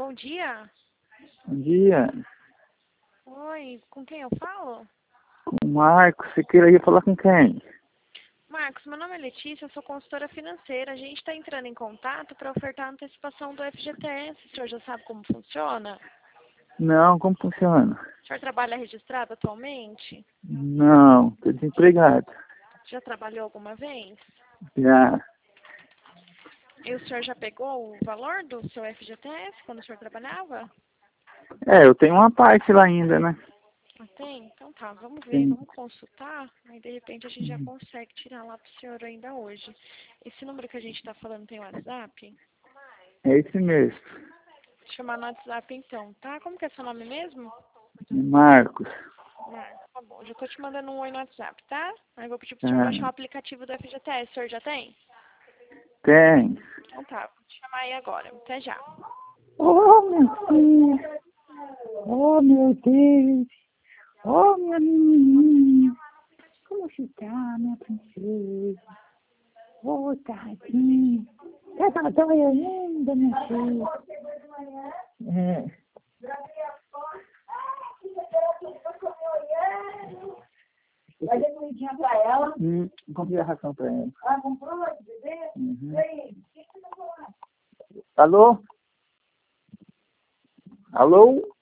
bom dia. Bom dia. Oi, com quem eu falo? Com o Marcos. Você queria falar com quem? Marcos, meu nome é Letícia, eu sou consultora financeira. A gente está entrando em contato para ofertar a antecipação do FGTS. O senhor já sabe como funciona? Não, como funciona? O senhor trabalha registrado atualmente? Não, estou desempregado. Já trabalhou alguma vez? Já. E o senhor já pegou o valor do seu FGTS quando o senhor trabalhava? Eu tenho uma parte lá ainda, né? Ah, tem? Então tá, vamos ver, Sim. vamos consultar. Aí de repente a gente já consegue tirar lá pro senhor ainda hoje. Esse número que a gente está falando tem WhatsApp? É esse mesmo. Vou chamar no WhatsApp então, tá? Como que é seu nome mesmo? Marcos. Marcos, tá bom. Já tô te mandando um oi no WhatsApp, tá? Aí eu vou pedir pro senhor baixar o Ah, aplicativo do FGTS. O senhor já tem? tem. Então tá, vou te chamar aí agora. Até já. Oh, meu filho. Oh, meu Deus. Oh, minha menininha. Como você tá, minha princesa? Oh, tadinha. Tá dói ainda, minha filha. É. Vai dar comidinha pra ela. Comprei a ração pra ela. Ah, comprou de bebê? Uhum. E aí, o que você tá falando? Alô? Alô?